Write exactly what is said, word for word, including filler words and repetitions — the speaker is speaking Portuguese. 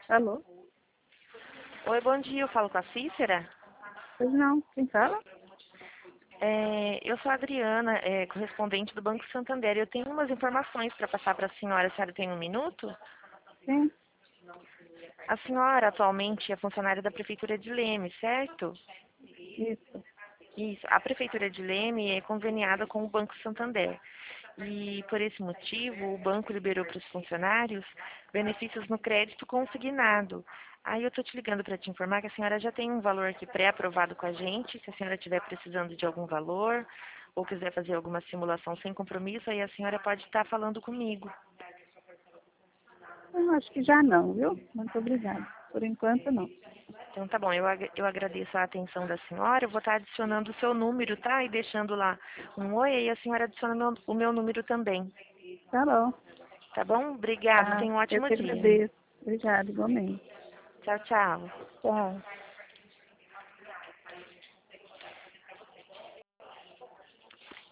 Alô? Oi, bom dia. Eu falo com a Cícera. Pois não, quem fala? É, eu sou a Adriana, é, correspondente do Banco Santander. Eu tenho umas informações para passar para a senhora. A senhora tem um minuto? Sim, A senhora atualmente é funcionária da Prefeitura de Leme, certo? isso. Isso. A Prefeitura de Leme é conveniada com o Banco Santander. E, por esse motivo, o banco liberou para os funcionários benefícios no crédito consignado. Aí eu estou te ligando para te informar que a senhora já tem um valor aqui pré-aprovado com a gente. Se a senhora estiver precisando de algum valor ou quiser fazer alguma simulação sem compromisso, aí a senhora pode estar falando comigo. Eu acho que já não, viu? Muito obrigada. Por enquanto, não. Então tá bom, eu, ag- eu agradeço a atenção da senhora. Eu vou estar adicionando o seu número, tá? E deixando lá um oi, e a senhora adiciona meu- o meu número também. Tá bom. Tá bom? Obrigada, Tá. tenha um Eu ótimo que dia. agradeço. Obrigada, igualmente. Tchau, tchau. Tchau.